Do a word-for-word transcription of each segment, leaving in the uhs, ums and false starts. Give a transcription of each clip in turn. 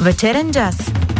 Вечерен джаз.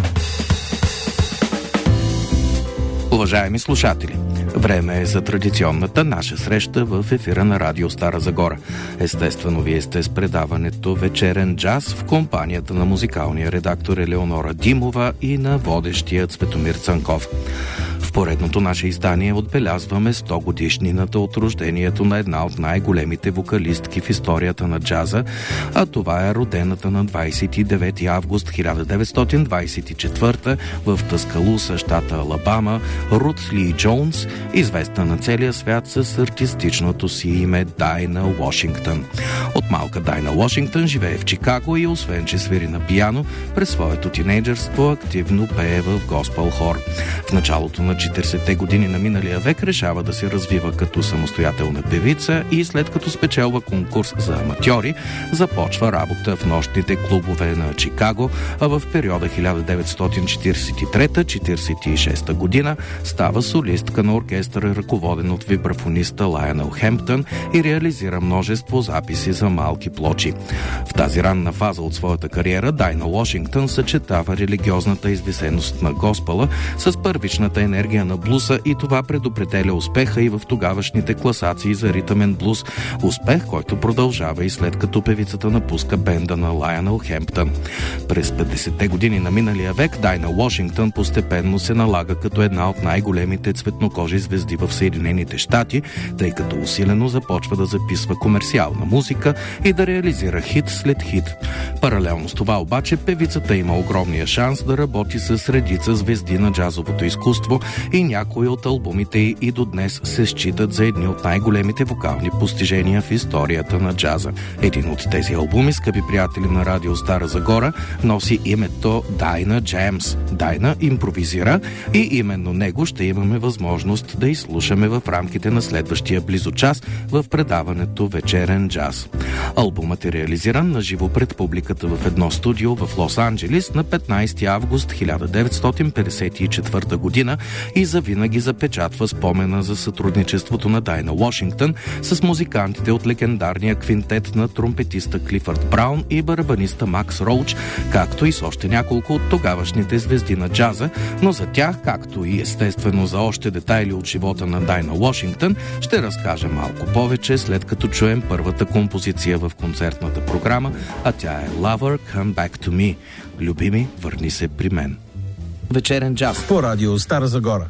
Уважаеми слушатели, време е за традиционната наша среща в ефира на Радио Стара Загора. Естествено, вие сте с предаването Вечерен джаз в компанията на музикалния редактор Елеонора Димова и на водещия Цветомир Цанков. В поредното наше издание отбелязваме сто годишнината от рождението на една от най-големите вокалистки в историята на джаза, а това е родената на двадесет и девети август хиляда деветстотин двадесет и четвърта в Тъскалуса, щата Алабама, Рут Ли Джонс, известна на целия свят с артистичното си име Дайна Уошингтън. От малка Дайна Уошингтън живее в Чикаго и освен, че свири на пиано, през своето тинейджърство активно пее в госпел хор. В началото на четиридесетте години на миналия век решава да се развива като самостоятелна певица и след като спечелва конкурс за аматьори, започва работа в нощните клубове на Чикаго, а в периода хиляда деветстотин четиридесет и трета - четиридесет и шеста година става солистка на оркестъра, ръководен от вибрафониста Лайонел Хемптън, и реализира множество записи за малки плочи. В тази ранна фаза от своята кариера Дайна Уошингтън съчетава религиозната извисеност на госпела с първичната енергия на блуса и това предопределя успеха и в тогавашните класации за ритъмен блуз. Успех, който продължава и след като певицата напуска бенда на Лайонел Хемптън. През петдесетте години на миналия век Дайна Уошингтън постепенно се налага като една от най-големите цветнокожи звезди в Съединените щати, тъй като усилено започва да записва комерциална музика и да реализира хит след хит. Паралелно с това обаче певицата има огромния шанс да работи с редица звезди на джазовото изкуство и някои от албумите й и до днес се считат за едни от най-големите вокални постижения в историята на джаза. Един от тези албуми, скъпи приятели на Радио Стара Загора, носи името Дайна Джемс. Дайна импровизира и именно него ще имаме възможност да изслушаме в рамките на следващия близо час в предаването Вечерен джаз. Албумът е реализиран на живо пред публиката в едно студио в Лос-Анджелис на петнадесети август хиляда деветстотин петдесет и четвърта година и завинаги запечатва спомена за сътрудничеството на Дайна Уошингтън с музикантите от легендарния квинтет на тромпетиста Клифърд Браун и барабаниста Макс Роуч, както и с още няколко от тогавашните звезди на джаза, но за тях, както и естествено за още детайли от живота на Дайна Уошингтън, ще разкажа малко повече, след като чуем първата композиция в концертната програма, а тя е Lover Come Back to Me. Любими, върни се при мен. Вечерен джаз по Радио Стара Загора.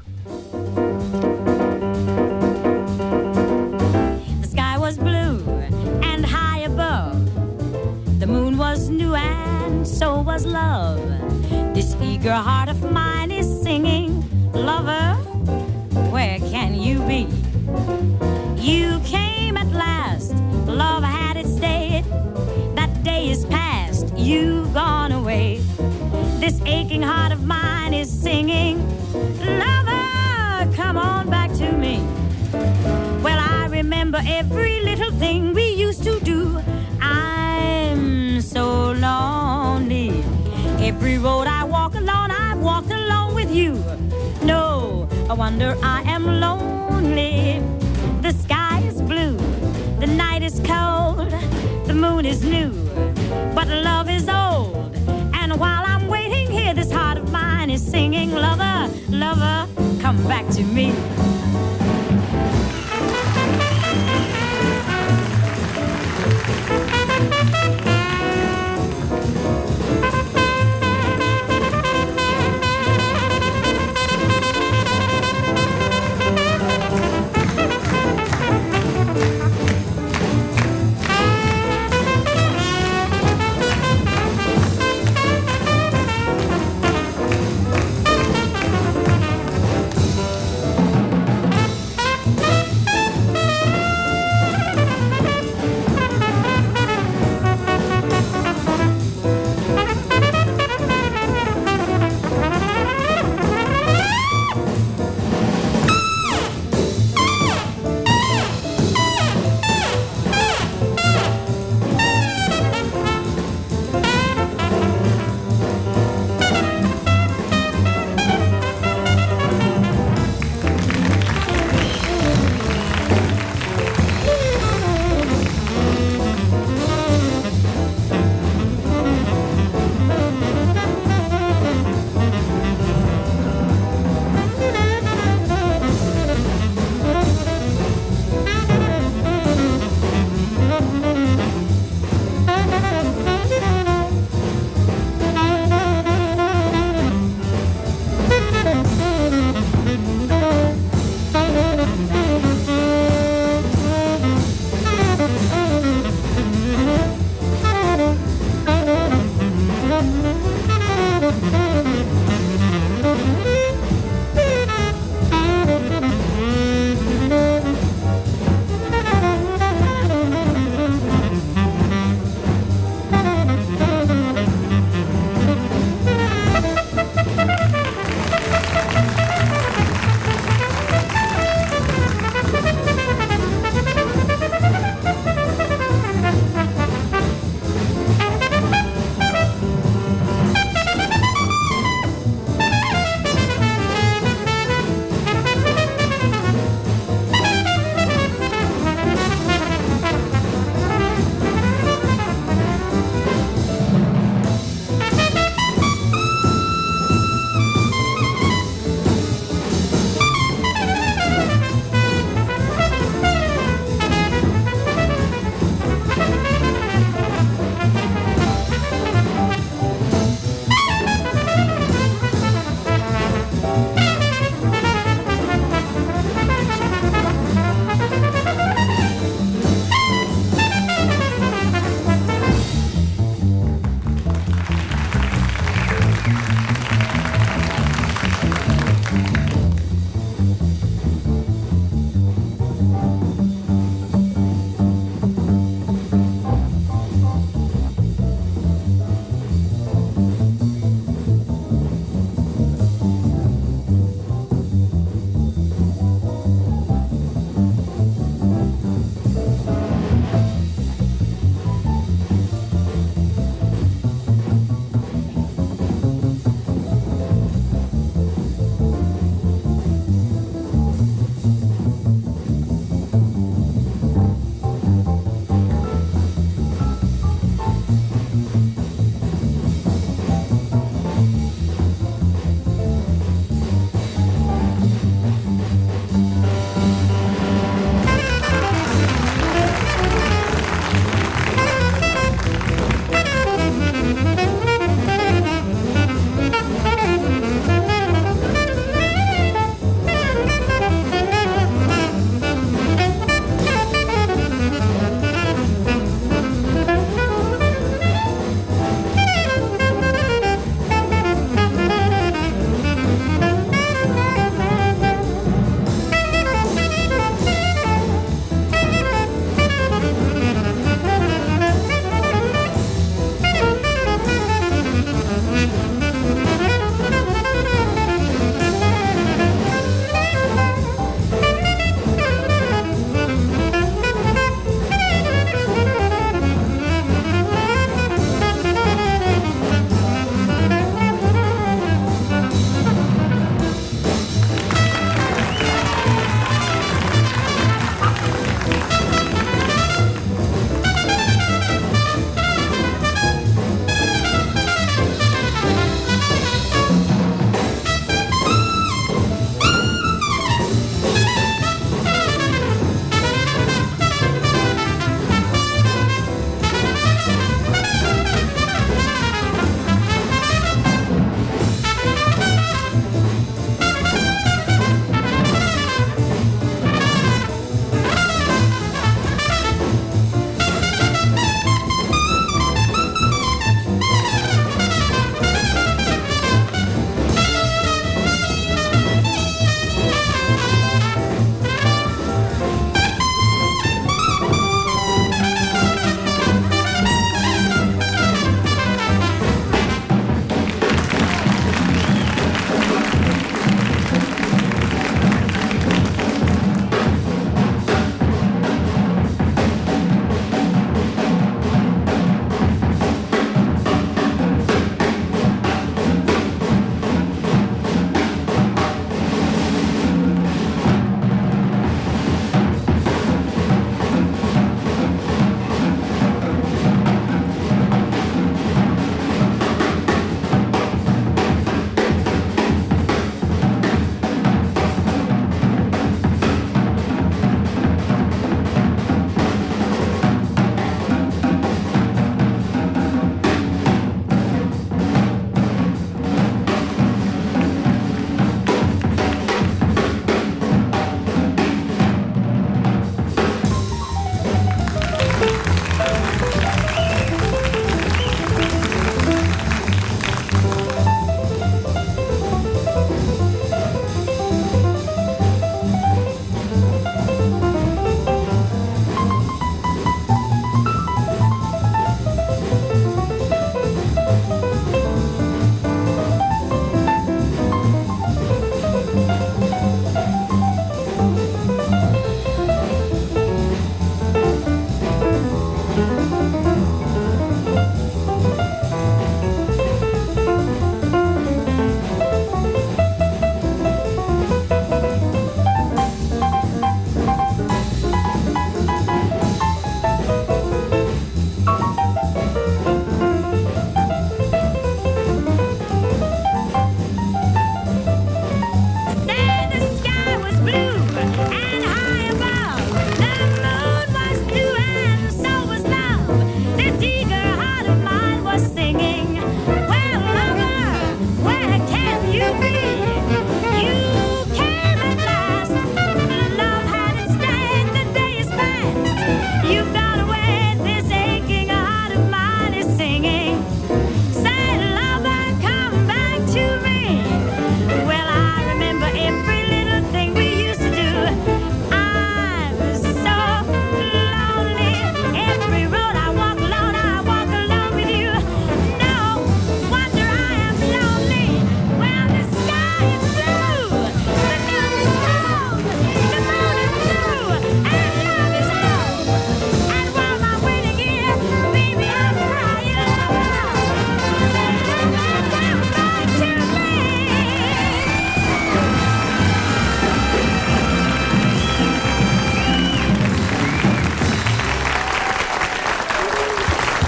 The sky was blue and high above. The moon was new and so was love. This eager heart of mine is singing, lover, where can you be? You came at last, love had its day. That day is past, you've gone away. This aching heart of mine is singing, lover, come on back to me. Well, I remember every little thing we used to do. I'm so lonely. Every road I walk alone, I've walked alone with you. No, I wonder I am lonely. The sky is blue, the night is cold, the moon is new, but love is old. And while I'm waiting here, this heart of mine is singing, lover, lover, come back to me.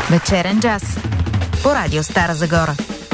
Вечерен джаз по радио Стара Загора.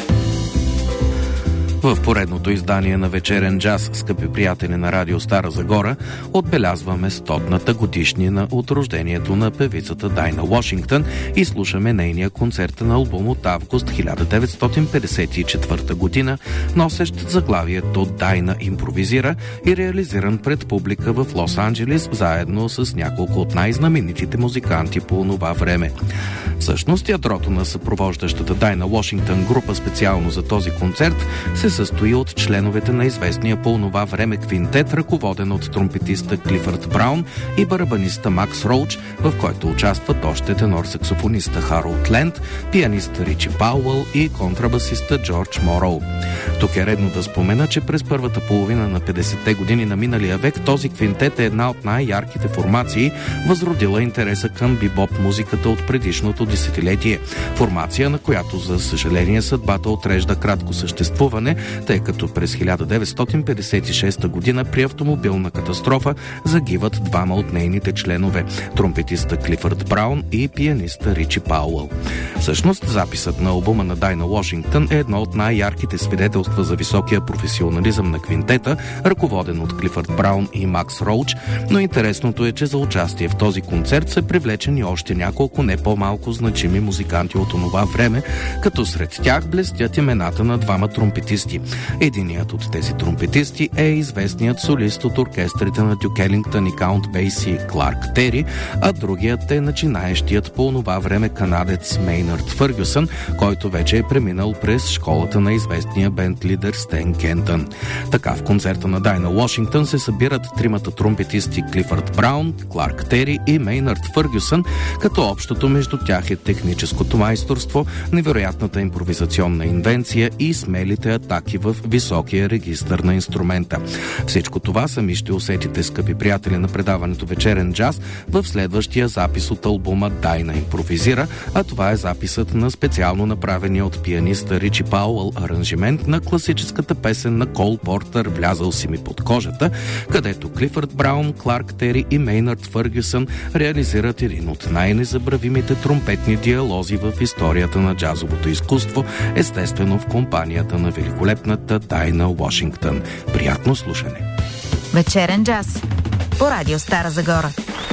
В поредното издание на Вечерен джаз, скъпи приятели на радио Стара Загора, отбелязваме стотната годишнина от рождението на певицата Дайна Уошингтън и слушаме нейния концертен албум от август хиляда деветстотин петдесет и четвърта година, носещ заглавието «Дайна импровизира» и реализиран пред публика в Лос-Анджелис, заедно с няколко от най-знаменитите музиканти по онова време. Всъщност, ядрото на съпровождащата Дайна Уошингтън група специално за този концерт се състои от членовете на известния по онова време квинтет, ръководен от тромпетиста Клифърд Браун и барабаниста Макс Роуч, в който участват още тенор-саксофониста Харолд Ленд, пианист Ричи Пауъл и контрабасиста Джордж Мороу. Тук е редно да спомена, че през първата половина на петдесетте години на миналия век този квинтет е една от най-ярките формации, възродила интереса към бибоп музиката от предишното десетилетие. Формация, на която за съжаление съдбата отрежда кратко съществуване, тъй като през хиляда деветстотин петдесет и шеста година при автомобилна катастрофа загиват двама от нейните членове – тромпетиста Клифърд Браун и пианиста Ричи Пауъл. Всъщност, записът на албума на Дайна Уошингтън е едно от най-ярките свидетелства за високия професионализъм на квинтета, ръководен от Клифърд Браун и Макс Роуч, но интересното е, че за участие в този концерт са привлечени още няколко не по-малко значими музиканти от онова време, като сред тях блестят имената на двама тромпетисти. Единият от тези тромпетисти е известният солист от оркестрите на Дюк Елингтън и Каунт Бейси Кларк Тери, а другият е начинаещият по онова време канадец Мейнард Фъргюсън, който вече е преминал през школата на известния бенд лидер Стен Кентън. Така в концерта на Дайна Уошингтън се събират тримата тромпетисти Клифърд Браун, Кларк Тери и Мейнард Фъргюсън, като общото между тях е техническото майсторство, невероятната импровизационна инвенция и смелите атаки в високия регистър на инструмента. Всичко това сами ще усетите, скъпи приятели на предаването Вечерен джаз, в следващия запис от албума Дайна импровизира, а това е записът на специално направения от пианиста Ричи Пауъл аранжимент на класическата песен на Кол Портър «Влязал си ми под кожата», където Клифърд Браун, Кларк Тери и Мейнард Фъргюсън реализират един от най-незабравимите тромпетни диалози в историята на джазовото изкуство, естествено в компанията на великолепната Дайна Уошингтън. Приятно слушане! Вечерен джаз по радио Стара Загора.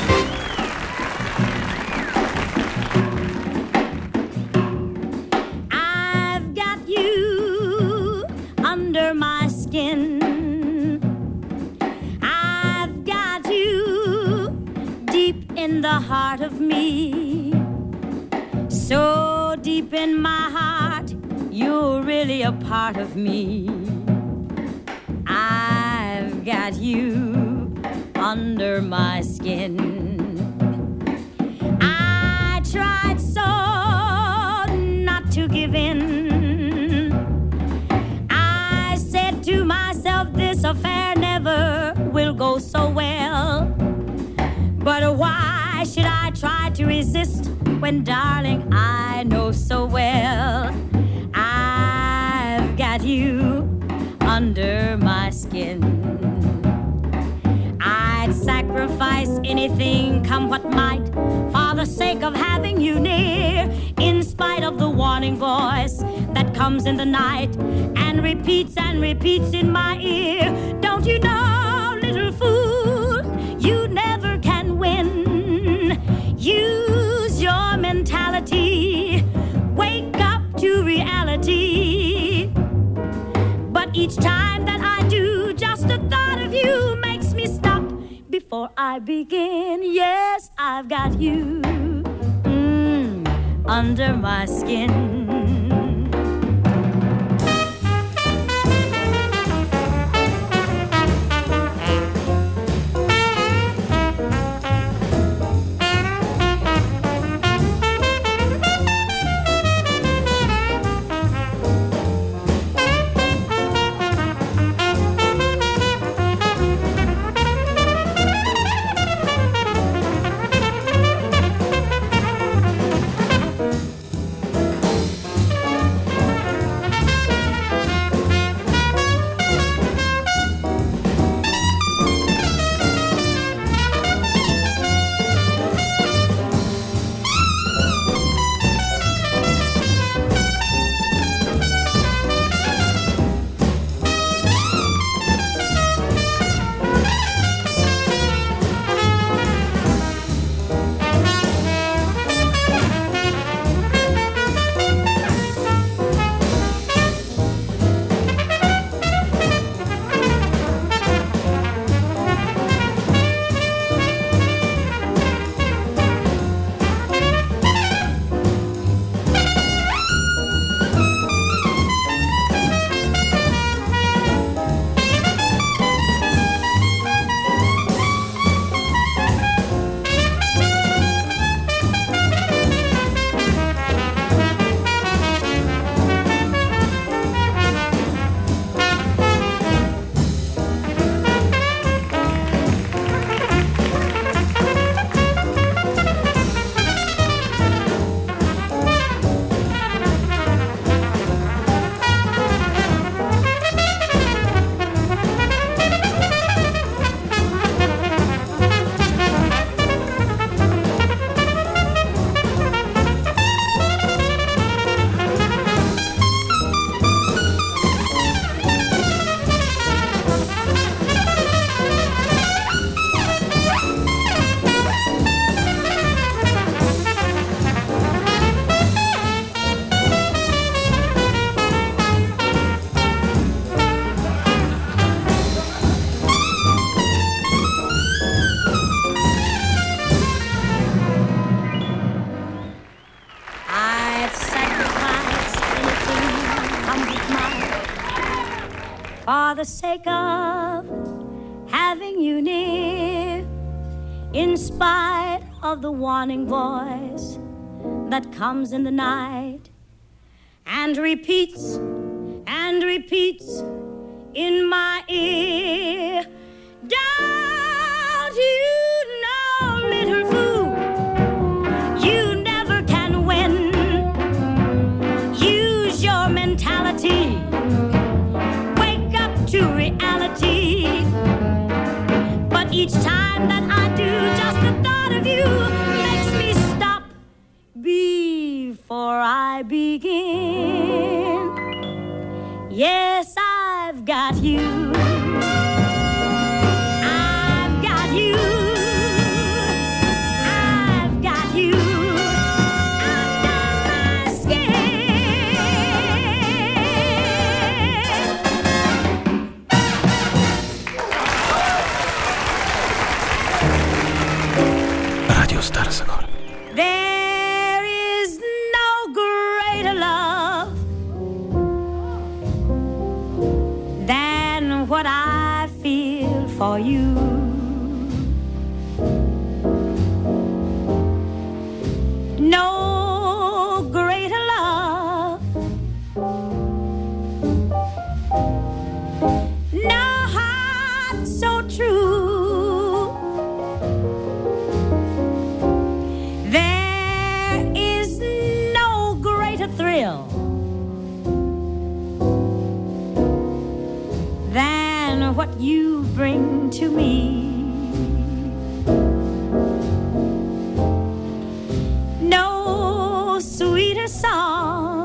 I've got you under my skin. I've got you deep in the heart of me. So deep in my heart, you're really a part of me. I've got you under my skin. I tried so not to give in. I said to myself, this affair never will go so well. But why should I try to resist when, darling, I know so well I've got you under my skin. I'd sacrifice anything, come what might, for the sake of having you near, in spite of the warning voice that comes in the night and repeats and repeats in my ear. Don't you know, little fool, you never can win. Use your mentality, wake up to reality. But each time that I do, just the thought of you makes me stop before I begin. Yes, I've got you mm, under my skin. the sake of having you near, in spite of the warning voice that comes in the night and repeats and repeats in my ear. Don't you know, little fool, you never can win. Use your mentality, wake up to reality. But each time that I do, just the thought of you makes me stop before I begin. Yes, I've got you. I've got you. I've got you under my skin. Радио Стара Загора. There is no greater love than what I feel for you. No greater love, no heart so true. There is no greater thrill than what you bring to me. No sweeter song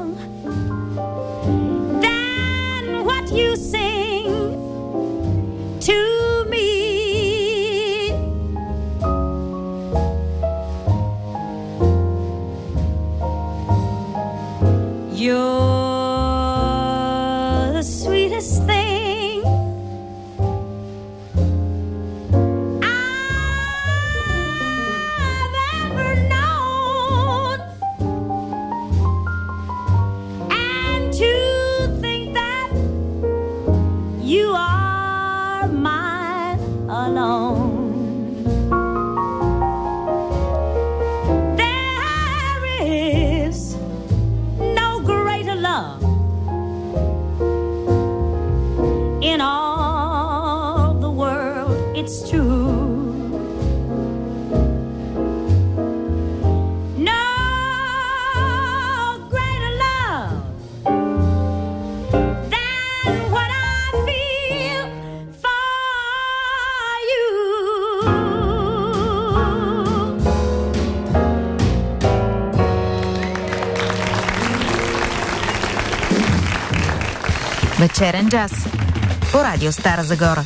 than what you sing to me. You're the sweetest thing I've ever known. And to think that you are mine alone. There is no greater love in all the world, it's true. No greater love than what I feel for you. Вечерен джаз по Радио Стара Загора.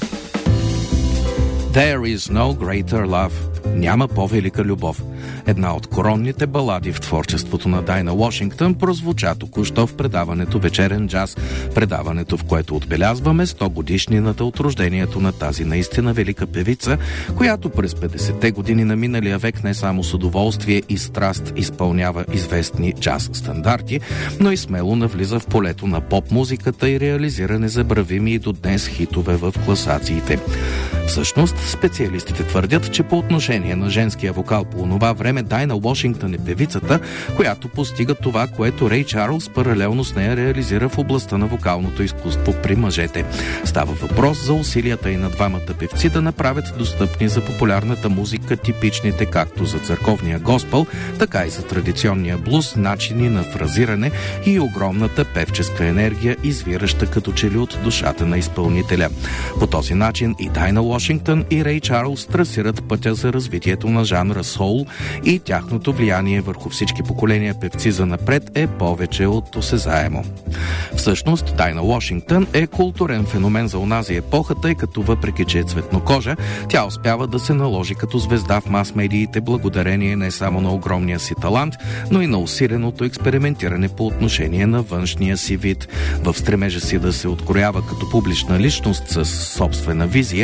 There is no greater love. Няма по-велика любов. Една от коронните балади в творчеството на Дайна Уошингтън прозвуча току-що в предаването Вечерен джаз, предаването, в което отбелязваме сто годишнината от рождението на тази наистина велика певица, която през петдесетте години на миналия век не само с удоволствие и страст изпълнява известни джаз стандарти, но и смело навлиза в полето на поп-музиката и реализира незабравими и до днес хитове в класациите. Всъщност, специалистите твърдят, че по отношение на женския вокал по онова време Дайна Уошингтън е певицата, която постига това, което Рей Чарлз паралелно с нея реализира в областта на вокалното изкуство при мъжете. Става въпрос за усилията и на двамата певци да направят достъпни за популярната музика типичните както за църковния госпел, така и за традиционния блуз начини на фразиране и огромната певческа енергия, извираща като че ли от душата на изпълнителя. По този начин и Дайна Уошингтън и Рей Чарлз трасират пътя за развитието на жанра соул и тяхното влияние върху всички поколения певци занапред е повече от осезаемо. Всъщност, Дайна Уошингтън е културен феномен за онази епоха, тъй като въпреки, че е цветнокожа, тя успява да се наложи като звезда в мас-медиите благодарение не само на огромния си талант, но и на усиленото експериментиране по отношение на външния си вид. В стремежа си да се откроява като публична личност с собствена визия, тя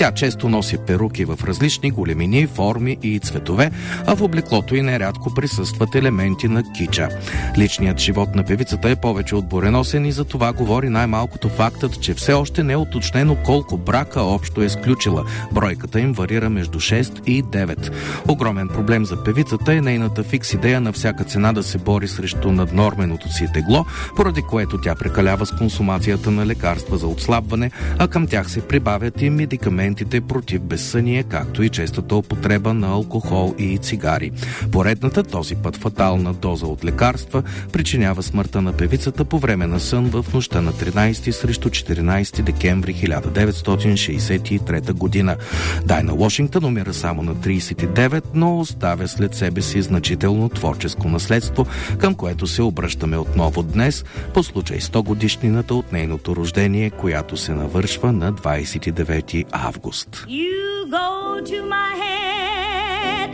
Тя често носи перуки в различни големини, форми и цветове, а в облеклото й нерядко присъстват елементи на кича. Личният живот на певицата е повече от буреносен и за това говори най-малкото фактът, че все още не е уточнено колко брака общо е сключила. Бройката им варира между шест и девет. Огромен проблем за певицата е нейната фикс идея на всяка цена да се бори срещу наднорменото си тегло, поради което тя прекалява с консумацията на лекарства за отслабване, а към тях се прибавят и медикаментите против безсъние, както и честата употреба на алкохол и цигари. Поредната, този път фатална доза от лекарства, причинява смъртта на певицата по време на сън в нощта на тринайсети срещу четиринайсети декември хиляда деветстотин шейсет и трета година. Дайна Уошингтън умира само на трийсет и девет, но оставя след себе си значително творческо наследство, към което се обръщаме отново днес, по случай сто годишнината от нейното рождение, която се навършва на двайсет и девети август. You go to my head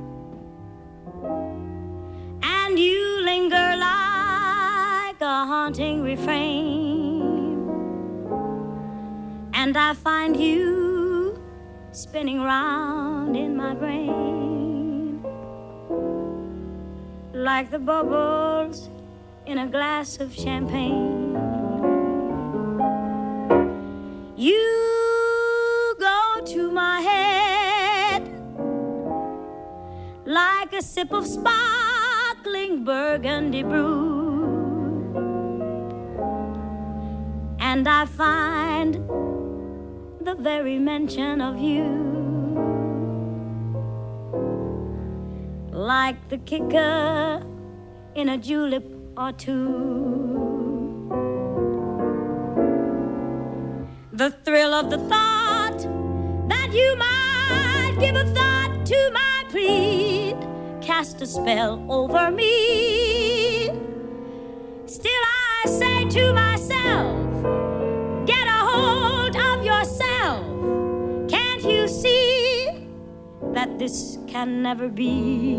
and you linger like a haunting refrain, and I find you spinning round in my brain like the bubbles in a glass of champagne. You go to my head like a sip of sparkling burgundy brew, and I find the very mention of you like the kicker in a julep or two. The thrill of the thought that you might give a thought to my plea cast a spell over me. Still I say to myself, get a hold of yourself. Can't you see that this can never be?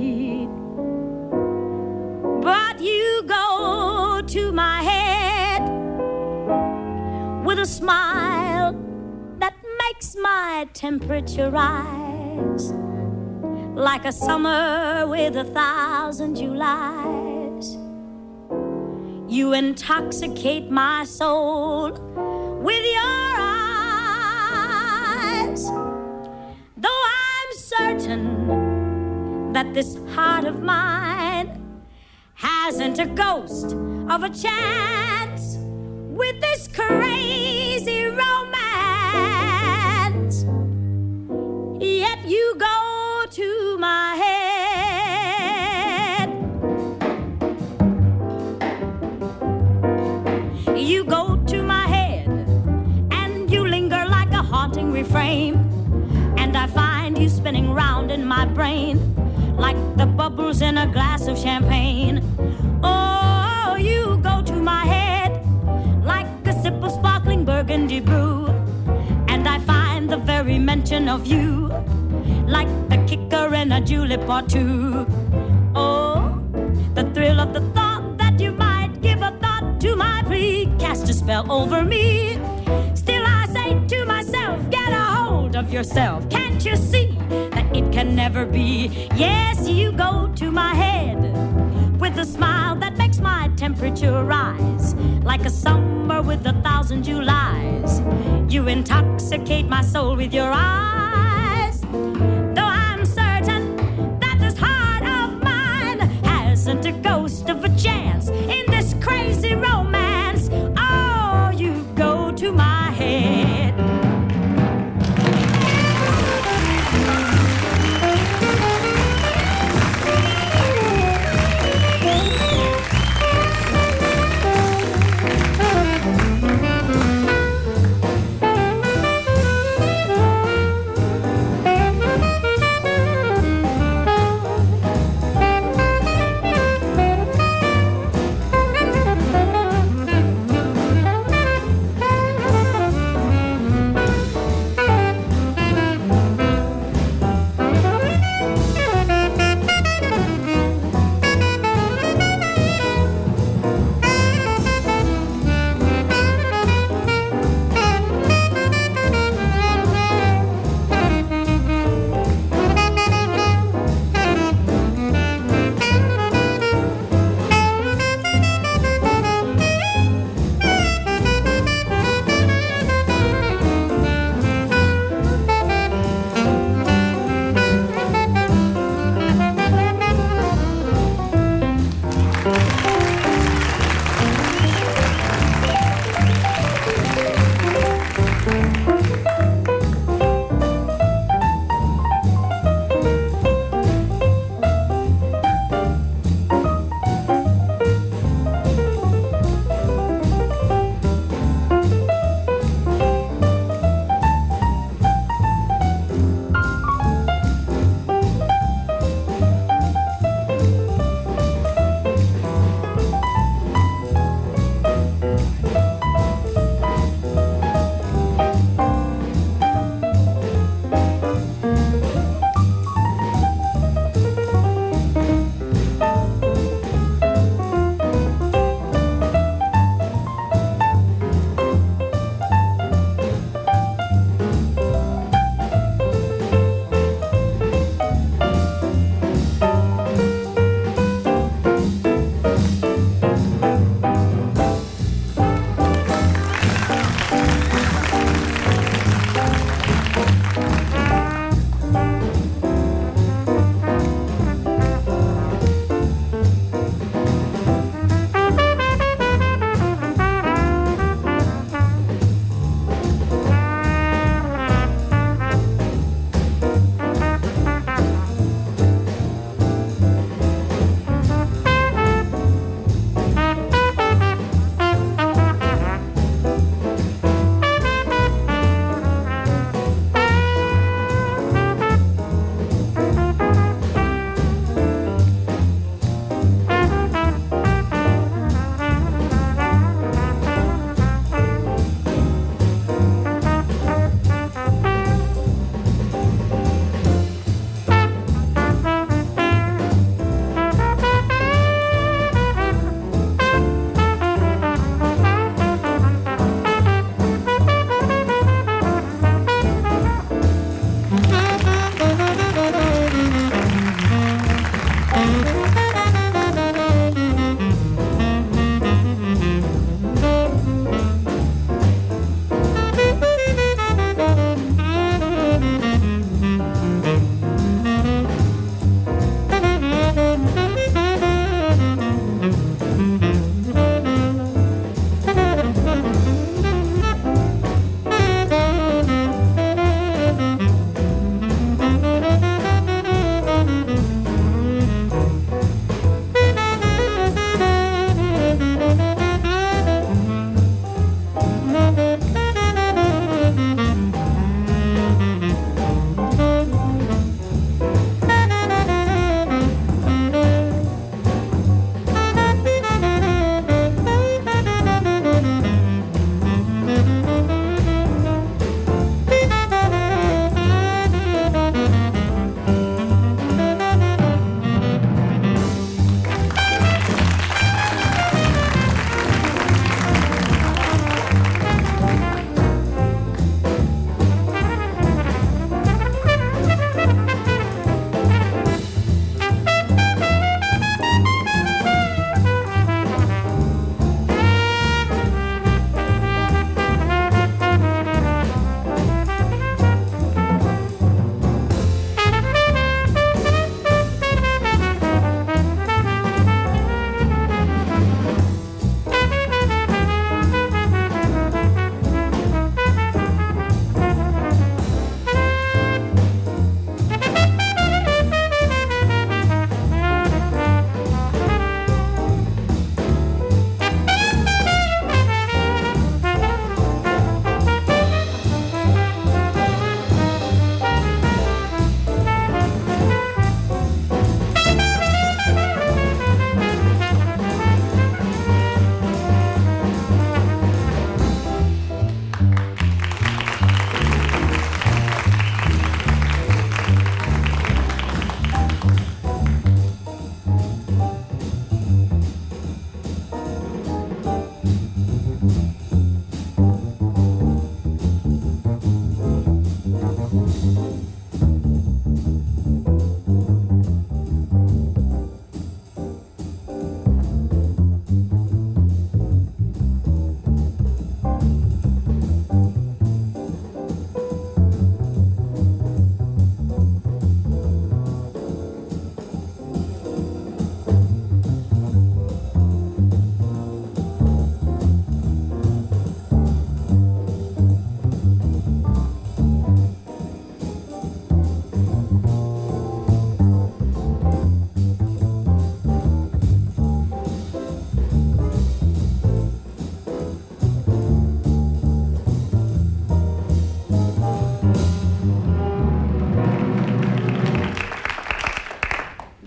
But you go to my head with a smile that makes my temperature rise like a summer with a thousand Julys. You intoxicate my soul with your eyes. Though I'm certain that this heart of mine hasn't a ghost of a chance with this crazy romance, yet you go to my head. You go to my head and you linger like a haunting refrain, and I find you spinning round in my brain like the bubbles in a glass of champagne. Oh, you go to my head like a sip of sparkling burgundy brew, and I find the very mention of you like the kicker in a julep or two. Oh, the thrill of the thought that you might give a thought to my plea cast a spell over me. Still I say to myself, get a hold of yourself. Can't you see that it can never be? Yes, you go to my head with a smile that makes my temperature rise like a summer with a thousand Julys. You intoxicate my soul with your eyes. Though I'm certain that this heart of mine hasn't a ghost of a chance in this crazy romance. Oh, you go to my head.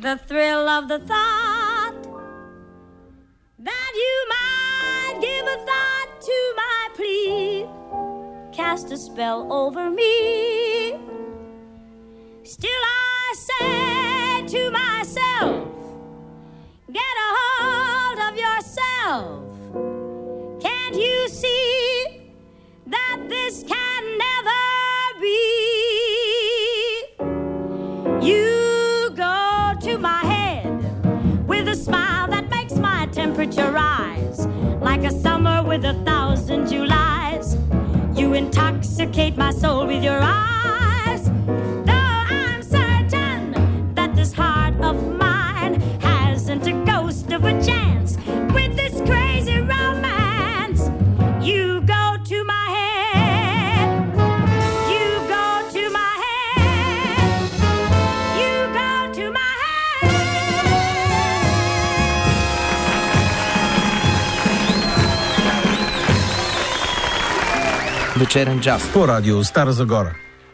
the thrill of the thought that you might give a thought to my plea, cast a spell over me. Still I say to myself, get a hold of yourself. Can't you see that this can never be? You go to my head with a smile that makes my temperature rise like a summer with a thousand Julys. You intoxicate my soul with your eyes, though I'm certain that this heart of mine hasn't a ghost of a chance with this crazy romance. You go to my head, you go to my head, you go to my head. Вечерен джаз по радио Стара Загора.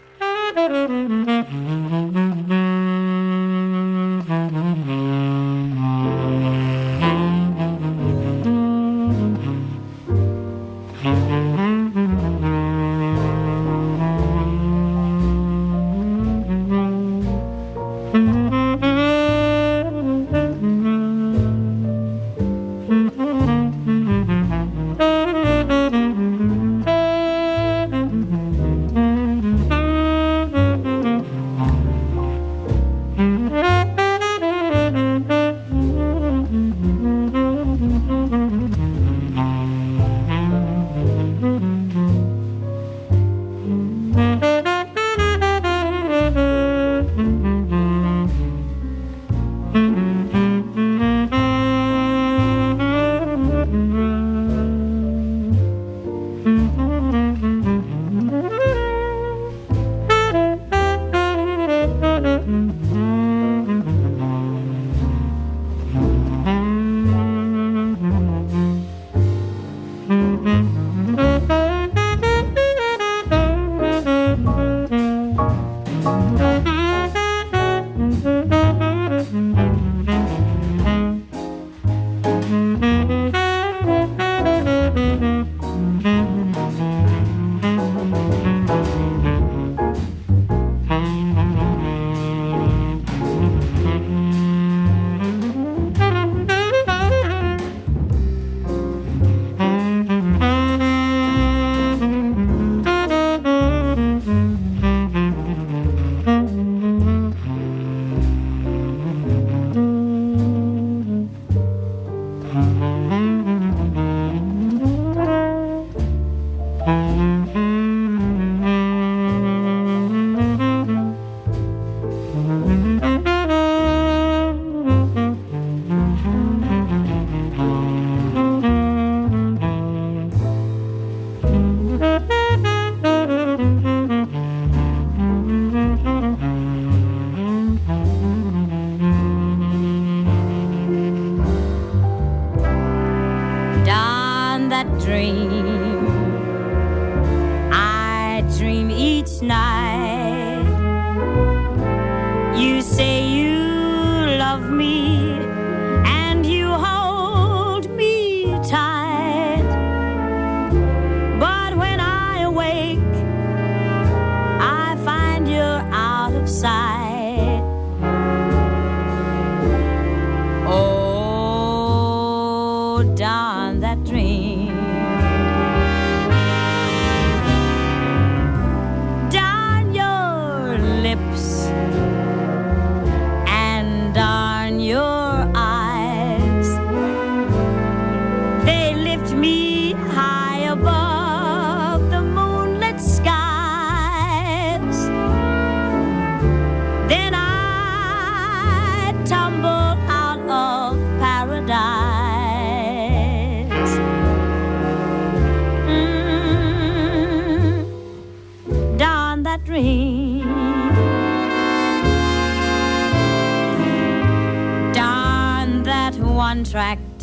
Tract,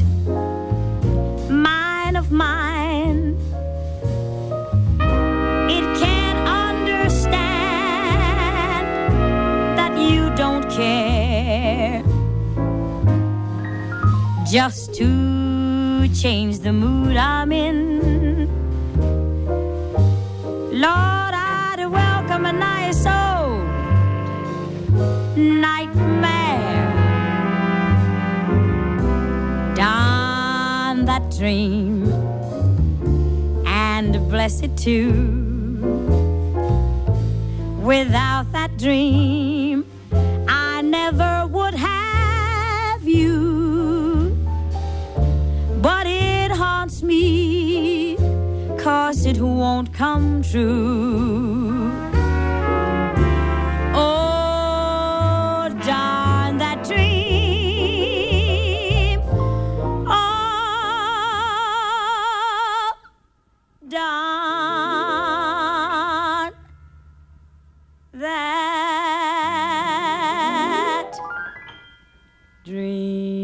mine of mine, it can't understand that you don't care. just to change the mood I'm in. Lord, I'd welcome a nice old nightmare. Darn that dream, and bless it too. Without that dream, I never would have you. But it haunts me, 'cause it won't come true. Oh, darn that dream. Oh, darn that dream.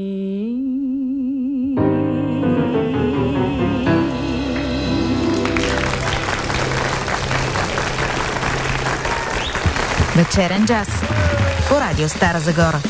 Вечерен джаз по Радио Стара Загора.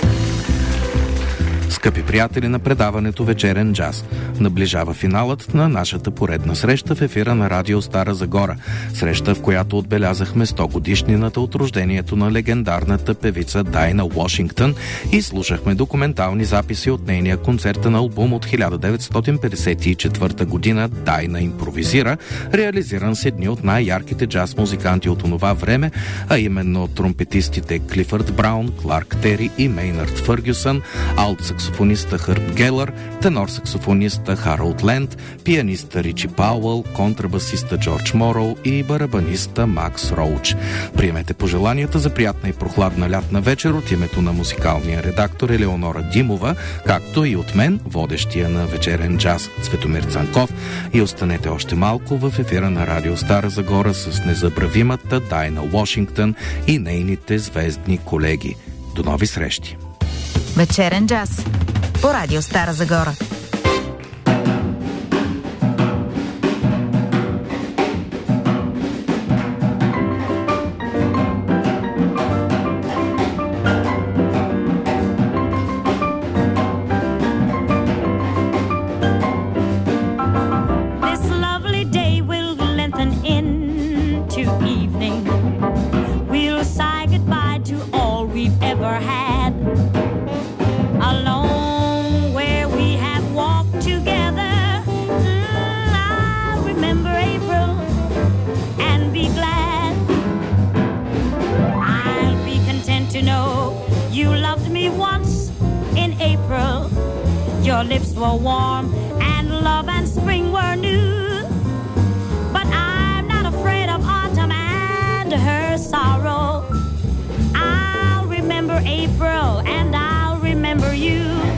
Скъпи приятели на предаването Вечерен джаз, наближава финалът на нашата поредна среща в ефира на Радио Стара Загора. Среща, в която отбелязахме сто годишнината от рождението на легендарната певица Дайна Уошингтън и слушахме документални записи от нейния концертен албум от хиляда деветстотин петдесет и четвърта година "Дайна импровизира", реализиран с едни от най-ярките джаз музиканти от онова време, а именно тромпетистите Клифърд Браун, Кларк Тери и Мейнард Фъргюсън, алт-саксофониста Хърб Гелър, тенор-саксофониста Харолд Ленд, пианиста Ричи Пауъл, контрабасиста Джордж Мороу и барабаниста Макс Роуч. Приемете пожеланията за приятна и прохладна лятна вечер от името на музикалния редактор Елеонора Димова, както и от мен, водещия на Вечерен джаз Цветомир Цанков, и останете още малко в ефира на Радио Стара Загора с незабравимата Дайна Уошингтън и нейните звездни колеги. До нови срещи! Вечерен джаз по Радио Стара Загора. Your lips were warm and love and spring were new. But I'm not afraid of autumn and her sorrow. I'll remember April and I'll remember you.